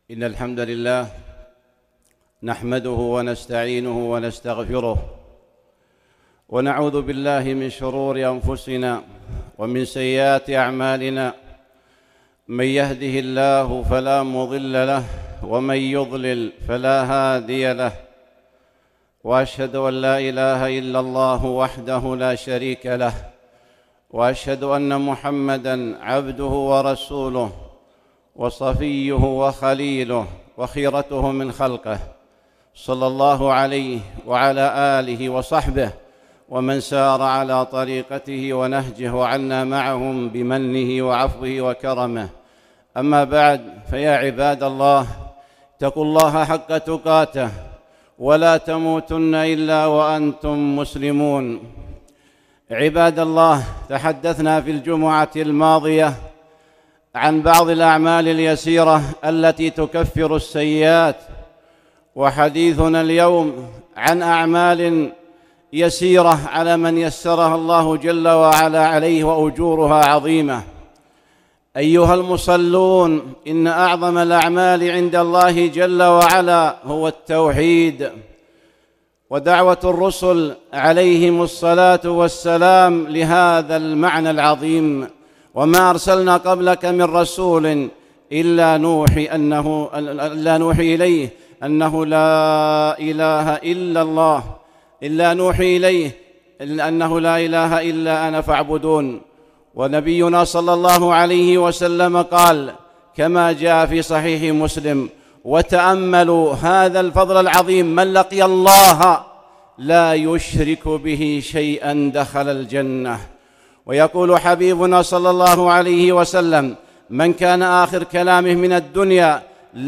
إن الحمد لله نحمده ونستعينه ونستغفره ونعوذ بالله من شرور أنفسنا ومن سيئات أعمالنا. من يهده الله فلا مضل له ومن يضلل فلا هادي له، وأشهد أن لا إله إلا الله وحده لا شريك له، وأشهد أن محمدًا عبده ورسوله وصفيه وخليله وخيرته من خلقه، صلى الله عليه وعلى آله وصحبه ومن سار على طريقته ونهجه وعنا معهم بمنه وعفوه وكرمه. أما بعد، فيا عباد الله، اتقوا الله حق تقاته ولا تموتن إلا وأنتم مسلمون. عباد الله، تحدثنا في الجمعة الماضية عن بعض الأعمال اليسيرة التي تكفر السيئات، وحديثنا اليوم عن أعمال يسيرة على من يسرها الله جل وعلا عليه وأجورها عظيمة. أيها المصلون، إن أعظم الأعمال عند الله جل وعلا هو التوحيد، ودعوة الرسل عليهم الصلاة والسلام لهذا المعنى العظيم. وما أرسلنا قبلك من رسول إلا نوحي إليه أنه لا إله إلا الله، إلا نوحي إليه أنه لا إله إلا أنا فاعبدون. ونبينا صلى الله عليه وسلم قال كما جاء في صحيح مسلم: وتأملوا هذا الفضل العظيم، من لقي الله لا يشرك به شيئا دخل الجنة. ويقول حبيبنا صلى الله عليه وسلم: من كان آخر كلامه من الدنيا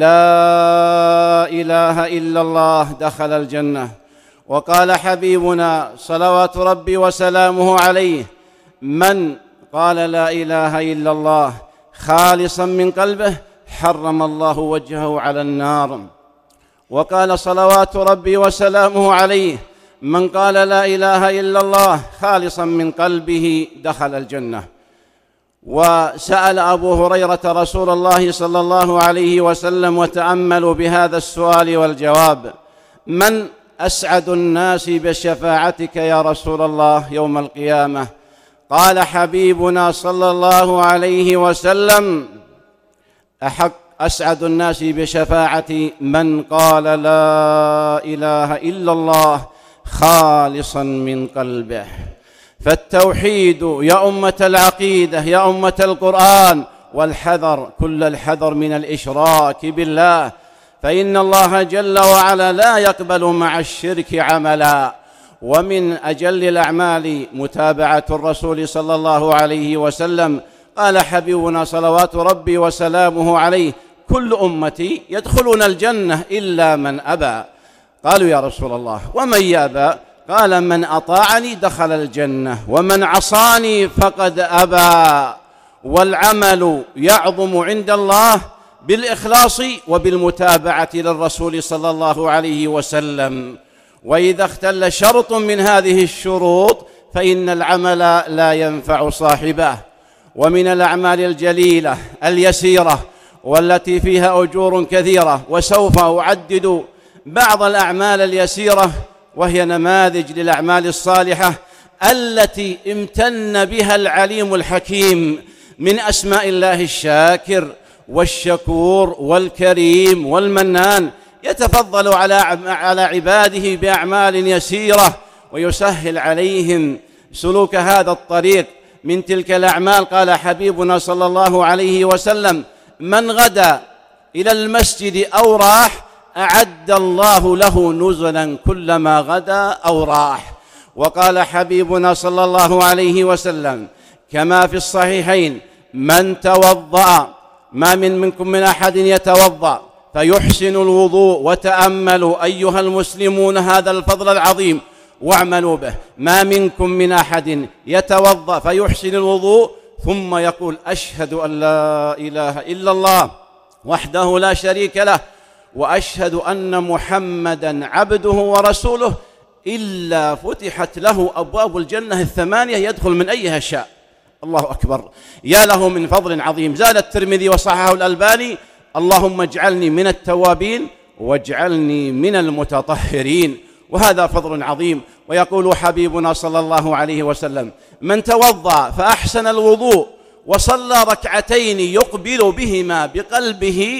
لا إله إلا الله دخل الجنة. وقال حبيبنا صلوات ربي وسلامه عليه: من قال لا إله إلا الله خالصا من قلبه حرم الله وجهه على النار. وقال صلوات ربي وسلامه عليه: من قال لا إله إلا الله خالصا من قلبه دخل الجنة. وسأل أبو هريرة رسول الله صلى الله عليه وسلم، وتأملوا بهذا السؤال والجواب: من أسعد الناس بشفاعتك يا رسول الله يوم القيامة؟ قال حبيبنا صلى الله عليه وسلم: أسعد الناس بشفاعتي من قال لا إله إلا الله خالصا من قلبه. فالتوحيد يا أمة العقيدة، يا أمة القرآن، والحذر كل الحذر من الإشراك بالله، فإن الله جل وعلا لا يقبل مع الشرك عملا. ومن أجل الأعمال متابعة الرسول صلى الله عليه وسلم. قال حبيبنا صلوات ربي وسلامه عليه: كل أمتي يدخلون الجنة إلا من أبى. قالوا يا رسول الله ومن يأبى؟ قال: من أطاعني دخل الجنة ومن عصاني فقد أبى. والعمل يعظم عند الله بالإخلاص وبالمتابعة للرسول صلى الله عليه وسلم. وإذا اختل شرط من هذه الشروط فإن العمل لا ينفع صاحبه. ومن الأعمال الجليلة اليسيرة والتي فيها أجور كثيرة، وسوف أعدد بعض الأعمال اليسيرة وهي نماذج للأعمال الصالحة التي امتن بها العليم الحكيم من أسماء الله الشاكر والشكور والكريم والمنان، يتفضل على عباده بأعمال يسيرة ويسهل عليهم سلوك هذا الطريق. من تلك الأعمال قال حبيبنا صلى الله عليه وسلم: من غدا إلى المسجد أو راح أعد الله له نزلا كلما غدا أو راح. وقال حبيبنا صلى الله عليه وسلم كما في الصحيحين: من توضأ، ما منكم من أحد يتوضأ فيحسن الوضوء، وتأملوا أيها المسلمون هذا الفضل العظيم واعملوا به، ما منكم من أحد يتوضأ فيحسن الوضوء ثم يقول: أشهد أن لا إله إلا الله وحده لا شريك له، وأشهد أن محمدًا عبده ورسوله، إلا فتحت له أبواب الجنة الثمانية يدخل من أيها شاء. الله أكبر، يا له من فضل عظيم. زاد الترمذي وصححه الألباني اللهم اجعلني من التوابين واجعلني من المتطهرين. وهذا فضل عظيم. ويقول حبيبنا صلى الله عليه وسلم: من توضأ فأحسن الوضوء وصلى ركعتين يقبل بهما بقلبه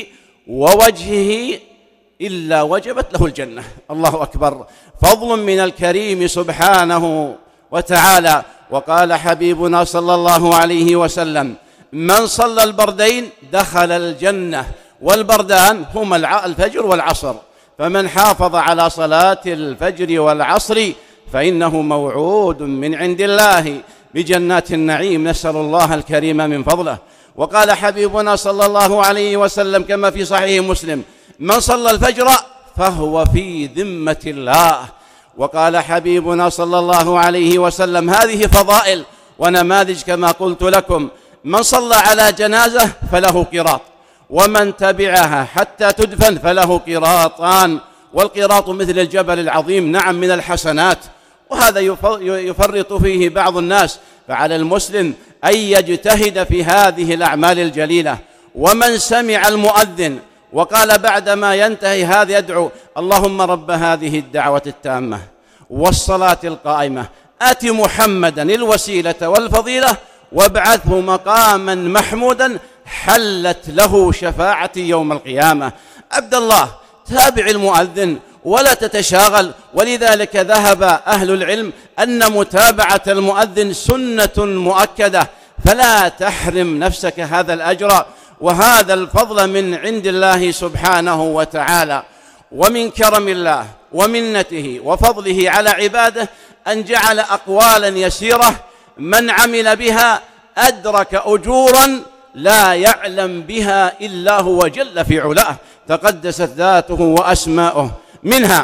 ووجهه إلا وجبت له الجنة. الله أكبر، فضل من الكريم سبحانه وتعالى. وقال حبيبنا صلى الله عليه وسلم: من صلى البردين دخل الجنة، والبردان هما الفجر والعصر، فمن حافظ على صلاة الفجر والعصر فإنه موعود من عند الله بجنات النعيم، نسأل الله الكريم من فضله. وقال حبيبنا صلى الله عليه وسلم كما في صحيح مسلم: من صلى الفجر فهو في ذمة الله. وقال حبيبنا صلى الله عليه وسلم: هذه فضائل ونماذج كما قلت لكم: من صلى على جنازة فله قيراط، ومن تبعها حتى تدفن فله قيراطان، والقيراط مثل الجبل العظيم، نعم، من الحسنات. وهذا يفرط فيه بعض الناس، فعلى المسلم أن يجتهد في هذه الأعمال الجليلة. ومن سمع المؤذن وقال بعدما ينتهي هذا يدعو: اللهم رب هذه الدعوة التامة والصلاة القائمة آت محمدا الوسيلة والفضيلة وابعثه مقاما محمودا حلت له شفاعتي يوم القيامة. عبد الله، تابع المؤذن ولا تتشاغل. ولذلك ذهب أهل العلم أن متابعة المؤذن سنة مؤكدة، فلا تحرم نفسك هذا الأجر وهذا الفضل من عند الله سبحانه وتعالى. ومن كرم الله ومنته وفضله على عباده أن جعل أقوالا يسيرة من عمل بها أدرك أجورا لا يعلم بها إلا هو جل في علاه، تقدست ذاته وأسماؤه. منها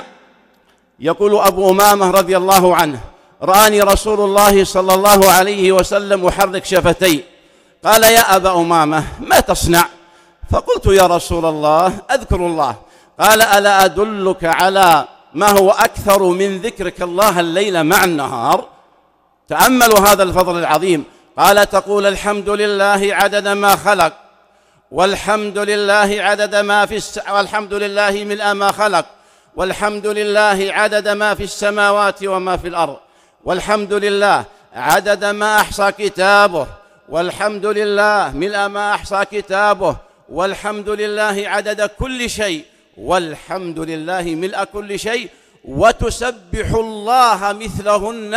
يقول أبو أمامة رضي الله عنه: رآني رسول الله صلى الله عليه وسلم أحرك شفتي، قال: يا أبا أمامة ما تصنع؟ فقلت: يا رسول الله أذكر الله. قال: ألا أدلك على ما هو أكثر من ذكرك الله الليل مع النهار؟ تأملوا هذا الفضل العظيم. قال: تقول الحمد لله عدد ما خلق، والحمد لله عدد ما في والحمد لله ملء ما خلق، والحمد لله عدد ما في السماوات وما في الأرض، والحمد لله عدد ما أحصى كتابه، والحمد لله ملء ما أحصى كتابه، والحمد لله عدد كل شيء، والحمد لله ملء كل شيء، وتسبح الله مثلهن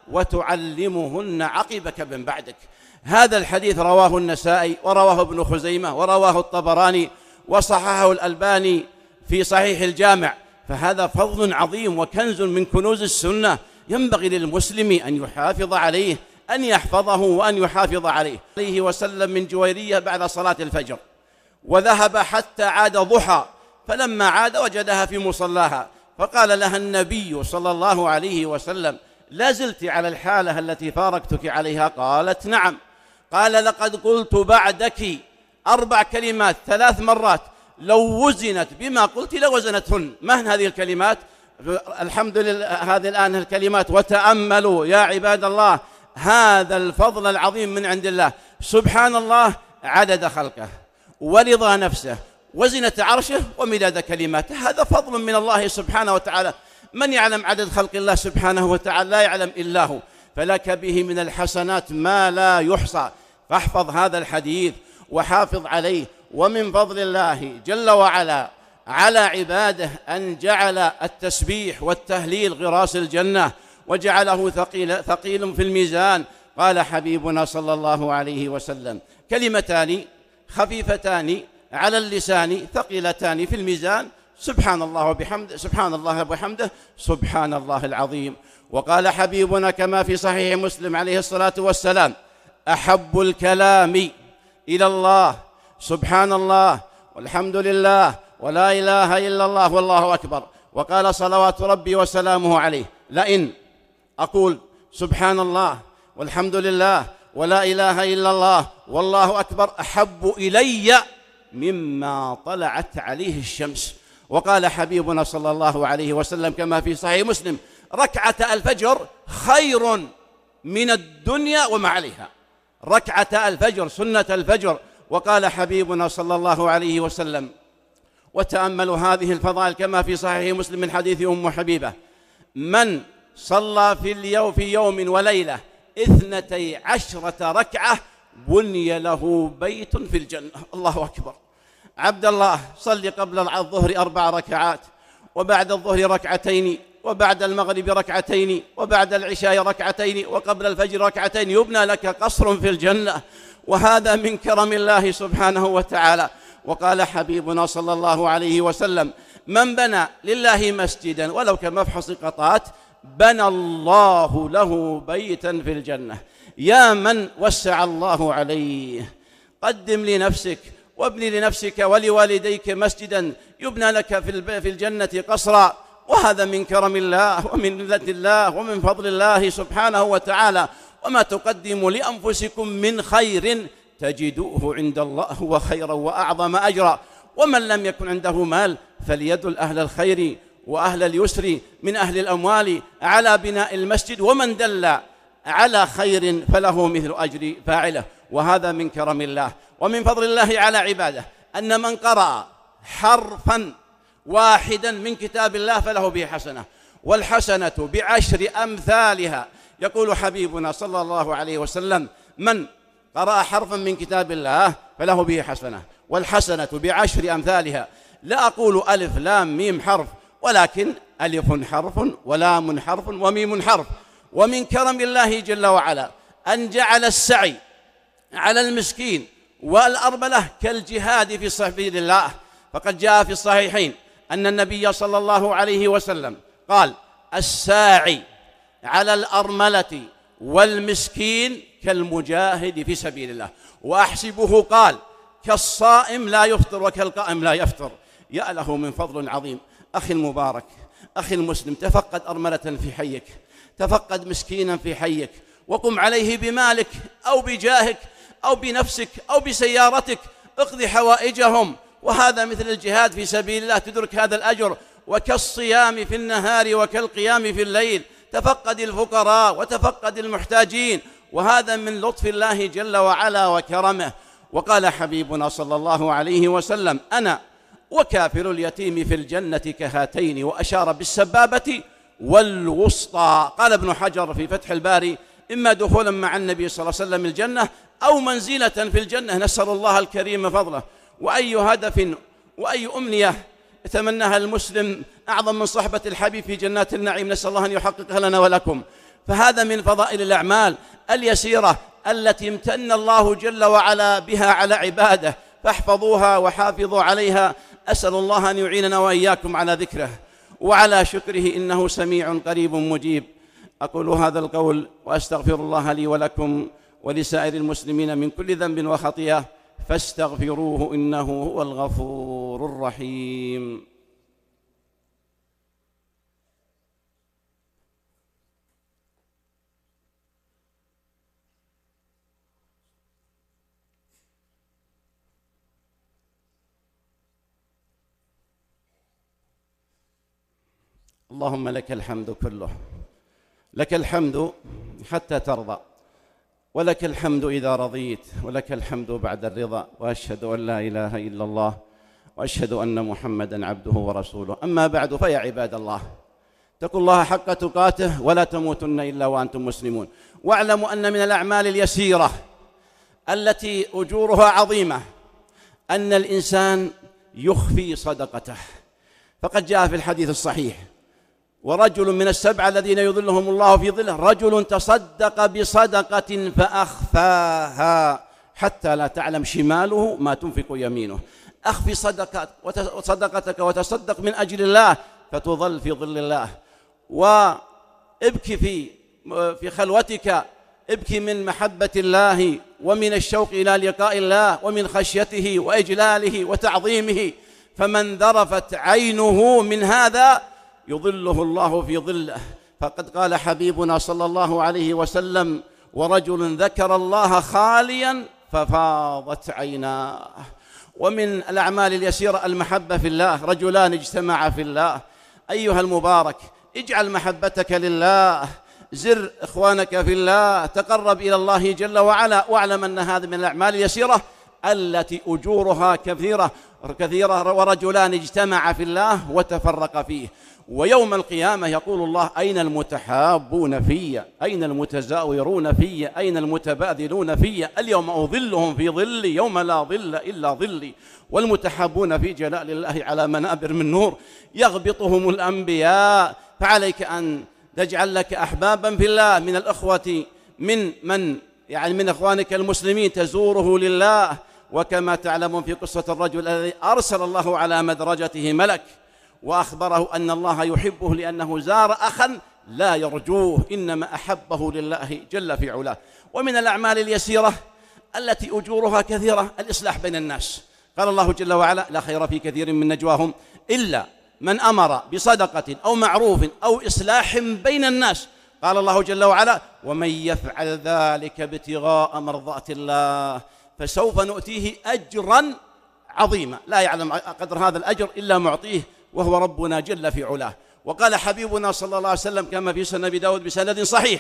وتعلمهن عقبك من بعدك. هذا الحديث رواه النسائي ورواه ابن خزيمة ورواه الطبراني وصححه الألباني في صحيح الجامع. فهذا فضل عظيم وكنز من كنوز السنة، ينبغي للمسلم أن يحافظ عليه، أن يحفظه وأن يحافظ عليه. عليه وسلم من جويرية بعد صلاة الفجر، وذهب حتى عاد ضحى، فلما عاد وجدها في مصلاها، فقال لها النبي صلى الله عليه وسلم: لا زلت على الحالة التي فارقتك عليها؟ قالت: نعم. قال: لقد قلت بعدك 4 كلمات 3 مرات لو وزنت بما قلت لوزنتهن. ما هن هذه الكلمات؟ الحمد لله، هذه الآن الكلمات. وتأملوا يا عباد الله هذا الفضل العظيم من عند الله. سبحان الله عدد خلقه ورضا نفسه وزنة عرشه ومداد كلماته، هذا فضل من الله سبحانه وتعالى. من يعلم عدد خلق الله سبحانه وتعالى؟ لا يعلم إلا هو، فلك به من الحسنات ما لا يحصى. فاحفظ هذا الحديث وحافظ عليه. ومن فضل الله جل وعلا على عباده أن جعل التسبيح والتهليل غراس الجنة، وجعله ثقيل في الميزان. قال حبيبنا صلى الله عليه وسلم: كلمتان خفيفتان على اللسان ثقيلتان في الميزان، سبحان الله وبحمده، سبحان الله وبحمده، سبحان الله العظيم. وقال حبيبنا كما في صحيح مسلم عليه الصلاة والسلام: أحب الكلام إلى الله سبحان الله والحمد لله ولا إله إلا الله والله أكبر. وقال صلوات ربي وسلامه عليه: لئن أقول سبحان الله والحمد لله ولا إله إلا الله والله أكبر أحب إلي مما طلعت عليه الشمس. وقال حبيبنا صلى الله عليه وسلم كما في صحيح مسلم: ركعة الفجر خير من الدنيا وما عليها. ركعة الفجر، سنة الفجر، وقال حبيبنا صلى الله عليه وسلم، وتأملوا هذه الفضائل كما في صحيح مسلم من حديث أم حبيبة: من صلى في يوم وليلة 12 ركعة بني له بيت في الجنة. الله أكبر. عبد الله، صل قبل الظهر 4 ركعات، وبعد الظهر ركعتين، وبعد المغرب ركعتين، وبعد العشاء ركعتين، وقبل الفجر ركعتين، يبنى لك قصر في الجنة، وهذا من كرم الله سبحانه وتعالى. وقال حبيبنا صلى الله عليه وسلم: من بنى لله مسجدا ولو كمفحص قطات بنى الله له بيتا في الجنة. يا من وسع الله عليه، قدم لنفسك وابن لنفسك ولوالديك مسجدا يبنى لك في الجنة قصرا، وهذا من كرم الله ومن منة الله ومن فضل الله سبحانه وتعالى. وما تقدموا لأنفسكم من خير تجدوه عند الله هو خيرا وأعظم أجرا. ومن لم يكن عنده مال فليدل أهل الخير وأهل اليسر من أهل الأموال على بناء المسجد، ومن دل على خير فله مثل أجر فاعله. وهذا من كرم الله ومن فضل الله على عباده، أن من قرأ حرفا واحدا من كتاب الله فله به حسنة، والحسنة ب10 أمثالها. يقول حبيبنا صلى الله عليه وسلم: من قرأ حرفا من كتاب الله فله به حسنة، والحسنة ب10 أمثالها. لا أقول ألف لام ميم حرف، ولكن ألف حرف ولام حرف وميم حرف. ومن كرم الله جل وعلا أن جعل السعي على المسكين والأرملة كالجهاد في سبيل الله. فقد جاء في الصحيحين أن النبي صلى الله عليه وسلم قال: الساعي على الأرملة والمسكين كالمجاهد في سبيل الله. وأحسبه قال: كالصائم لا يفطر وكالقائم لا يفطر. يا له من فضل عظيم. أخي المبارك، أخي المسلم، تفقد أرملة في حيك، تفقد مسكينا في حيك، وقم عليه بمالك أو بجاهك أو بنفسك أو بسيارتك، اقضي حوائجهم، وهذا مثل الجهاد في سبيل الله، تدرك هذا الأجر. وكالصيام في النهار وكالقيام في الليل. تفقد الفقراء وتفقد المحتاجين، وهذا من لطف الله جل وعلا وكرمه. وقال حبيبنا صلى الله عليه وسلم: أنا وكافر اليتيم في الجنة كهاتين، وأشار بالسبابة والوسطى. قال ابن حجر في فتح الباري: إما دخولا مع النبي صلى الله عليه وسلم الجنة أو منزلة في الجنة، نسأل الله الكريم فضله. وأي هدف وأي أمنية يتمناها المسلم أعظم من صحبة الحبيب في جنات النعيم، نسأل الله أن يحققها لنا ولكم. فهذا من فضائل الأعمال اليسيرة التي امتن الله جل وعلا بها على عباده، فاحفظوها وحافظوا عليها. أسأل الله أن يعيننا وإياكم على ذكره وعلى شكره، إنه سميع قريب مجيب. أقول هذا القول وأستغفر الله لي ولكم ولسائر المسلمين من كل ذنب وخطيئة، فاستغفروه إنه هو الغفور الرحيم. اللهم لك الحمد كله، لك الحمد حتى ترضى، ولك الحمد إذا رضيت، ولك الحمد بعد الرضا. وأشهد أن لا إله إلا الله، وأشهد أن محمدًا عبده ورسوله. أما بعد، فيا عباد الله، اتقوا الله حق تقاته ولا تموتن إلا وأنتم مسلمون. واعلموا أن من الأعمال اليسيرة التي أجورها عظيمة أن الإنسان يخفي صدقته. فقد جاء في الحديث الصحيح: ورجل من السبعة الذين يظلهم الله في ظله رجل تصدق بصدقة فأخفاها حتى لا تعلم شماله ما تنفق يمينه. أخفي صدقتك وتصدق من أجل الله فتظل في ظل الله. وابكي في خلوتك، ابكي من محبة الله ومن الشوق إلى لقاء الله ومن خشيته وإجلاله وتعظيمه. فمن ذرفت عينه من هذا يظله الله في ظله. فقد قال حبيبنا صلى الله عليه وسلم: ورجل ذكر الله خاليا ففاضت عيناه. ومن الأعمال اليسيرة المحبة في الله. رجلان اجتمعا في الله. أيها المبارك، اجعل محبتك لله، زر إخوانك في الله، تقرب إلى الله جل وعلا، واعلم أن هذا من الأعمال اليسيرة التي أجورها كثيرة ورجلان اجتمعا في الله وتفرقا فيه. ويوم القيامة يقول الله: أين المتحابون في؟ أين المتزاورون في؟ أين المتباذلون في؟ اليوم أظلهم في ظلي يوم لا ظل إلا ظلي. والمتحابون في جلال الله على منابر من نور يغبطهم الأنبياء. فعليك أن تجعل لك أحبابا في الله من الأخوة، من إخوانك المسلمين تزوره لله. وكما تعلمون في قصة الرجل الذي أرسل الله على مدرجته ملك وأخبره أن الله يحبه لأنه زار أخا لا يرجوه، إنما أحبه لله جل في علاه. ومن الأعمال اليسيرة التي أجورها كثيرة الإصلاح بين الناس. قال الله جل وعلا: لا خير في كثير من نجواهم إلا من أمر بصدقة أو معروف أو إصلاح بين الناس. قال الله جل وعلا: ومن يفعل ذلك ابتغاء مرضات الله فسوف نؤتيه أجرا عظيما. لا يعلم قدر هذا الأجر إلا معطيه وهو ربنا جل في علاه. وقال حبيبنا صلى الله عليه وسلم كما في سنن أبي داود بسند صحيح: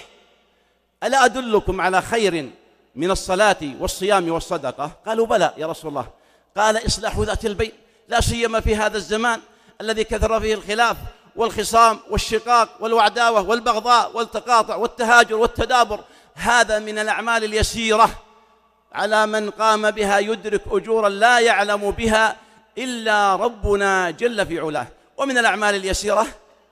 ألا أدلكم على خير من الصلاة والصيام والصدقة؟ قالوا: بلى يا رسول الله. قال: إصلاح ذات البين، لا سيما في هذا الزمان الذي كثر فيه الخلاف والخصام والشقاق والوعداوة والبغضاء والتقاطع والتهاجر والتدابر. هذا من الأعمال اليسيرة على من قام بها يدرك أجورا لا يعلم بها إلا ربنا جل في علاه. ومن الأعمال اليسيرة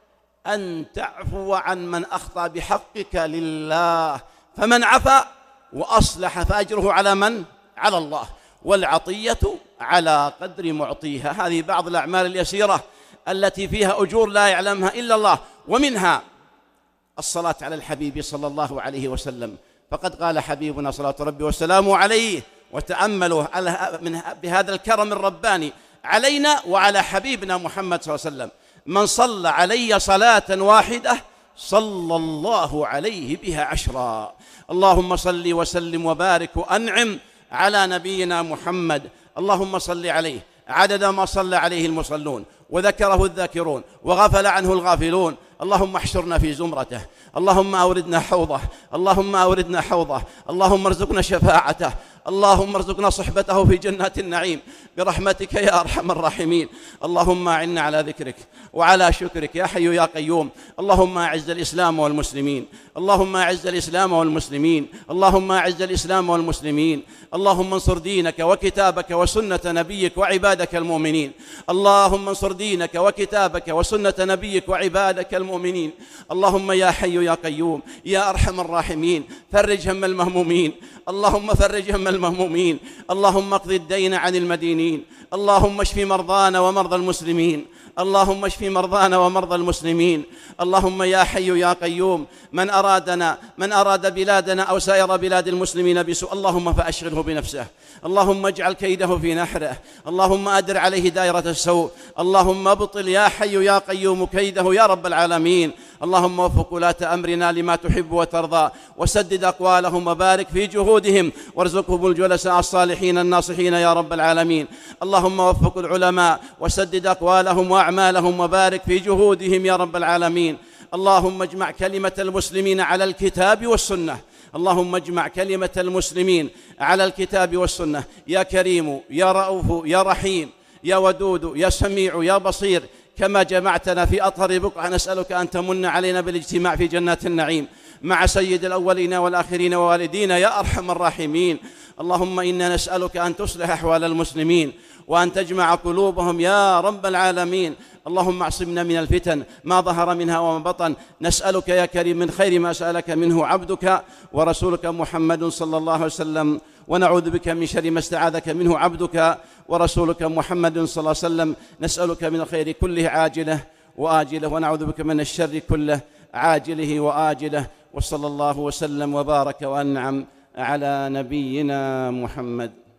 أن تعفو عن من أخطأ بحقك لله، فمن عفا وأصلح فأجره على من؟ على الله، والعطية على قدر معطيها. هذه بعض الأعمال اليسيرة التي فيها أجور لا يعلمها إلا الله. ومنها الصلاة على الحبيب صلى الله عليه وسلم، فقد قال حبيبنا صلى ربي وسلامه عليه، وتأملوا بهذا الكرم الرباني علينا وعلى حبيبنا محمد صلى الله عليه وسلم: من صلى علي صلاة واحدة صلى الله عليه بها 10. اللهم صل وسلم وبارك وأنعم على نبينا محمد. اللهم صل عليه عدد ما صلى عليه المصلون وذكره الذاكرون وغفل عنه الغافلون. اللهم احشرنا في زمرته، اللهم أوردنا حوضه، اللهم أوردنا حوضه، اللهم ارزقنا شفاعته، اللهم ارزقنا صحبته في جنات النعيم برحمتك يا أرحم الراحمين. اللهم أعنا على ذكرك وعلى شكرك يا حي يا قيوم. اللهم أعز الإسلام والمسلمين، اللهم أعز الإسلام والمسلمين، اللهم أعز الإسلام والمسلمين. اللهم انصر دينك وكتابك وسنة نبيك وعبادك المؤمنين. اللهم انصر دينك وكتابك وسنة نبيك وعبادك المؤمنين. اللهم يا حي يا قيوم يا أرحم الراحمين فرج هم المهمومين، اللهم فرج هم المهمومين. اللهم اقض الدين عن المدينين، اللهم اشف مرضانا ومرضى المسلمين، اللهم اشف مرضانا ومرضى المسلمين. اللهم يا حي يا قيوم من أراد بلادنا أو سائر بلاد المسلمين بسوء اللهم فأشغله بنفسه، اللهم اجعل كيده في نحره، اللهم أدر عليه دائرة السوء، اللهم ابطل يا حي يا قيوم كيده يا رب العالمين. اللهم وفق ولاة أمرنا لما تحب وترضى، وسدد أقوالهم وبارك في جهودهم، وارزقهم الجلساء الصالحين الناصحين يا رب العالمين. اللهم وفق العلماء وسدد أقوالهم وأعمالهم وبارك في جهودهم يا رب العالمين. اللهم اجمع كلمة المسلمين على الكتاب والسنة، اللهم اجمع كلمة المسلمين على الكتاب والسنة. يا كريم يا رؤوف يا رحيم يا ودود يا سميع يا بصير، كما جمعتنا في أطهر بقعة نسألك أن تمن علينا بالاجتماع في جنات النعيم مع سيد الأولين والآخرين ووالدينا يا أرحم الراحمين. اللهم إنا نسألك أن تصلح أحوال المسلمين وأن تجمع قلوبهم يا رب العالمين. اللهم اعصمنا من الفتن ما ظهر منها وما بطن. نسألك يا كريم من خير ما سألك منه عبدك ورسولك محمد صلى الله عليه وسلم، ونعوذ بك من شر ما استعاذك منه عبدك ورسولك محمد صلى الله عليه وسلم. نسألك من الخير كله عاجله وآجله، ونعوذ بك من الشر كله عاجله وآجله. وصلى الله وسلم وبارك وأنعم على نبينا محمد.